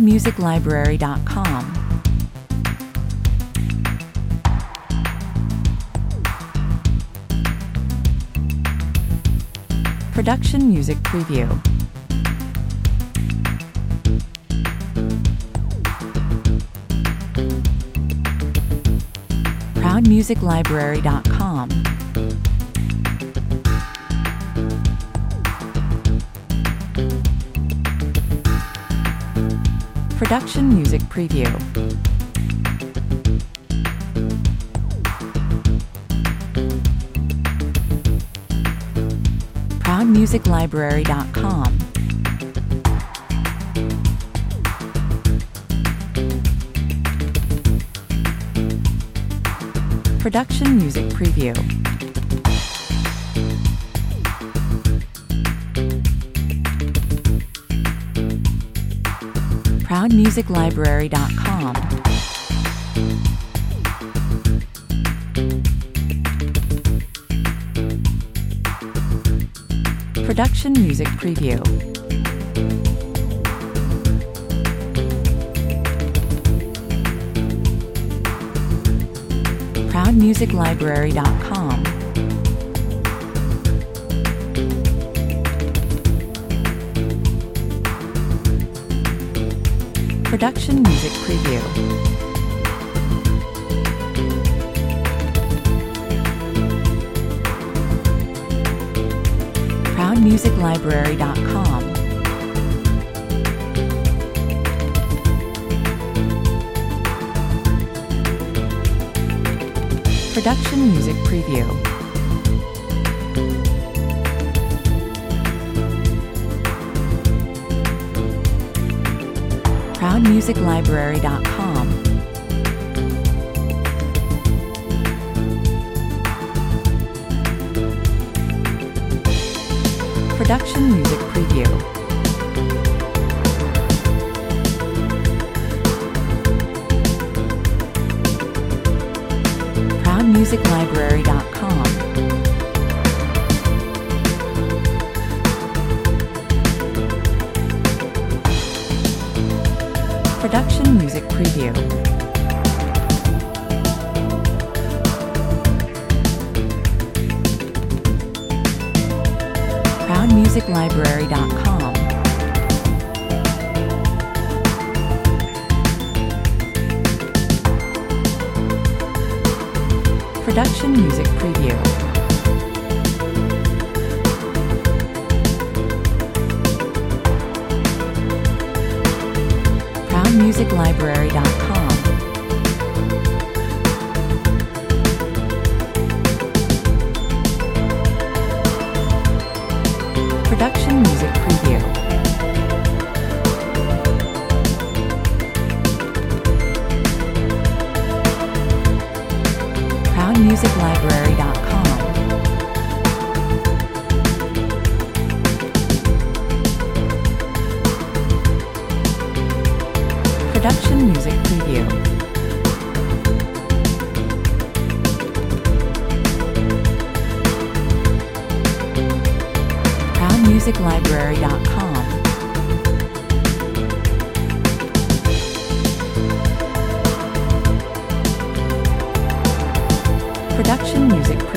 ProudMusicLibrary.com. Production Music Preview. ProudMusicLibrary.com. Production Music Preview. ProudMusicLibrary.com. Production Music Preview. ProudMusicLibrary.com. Production Music Preview. ProudMusicLibrary.com. Production Music Preview. ProudMusicLibrary.com. Production Music Preview. ProudMusicLibrary.com. Production Music Preview. ProudMusicLibrary.com. Production Music Preview. ProudMusicLibrary.com. Production Music Preview. ProudMusicLibrary.com. Production Music Preview. ProudMusicLibrary.com. Production Music Preview. ProudMusicLibrary.com. Production Music Preview.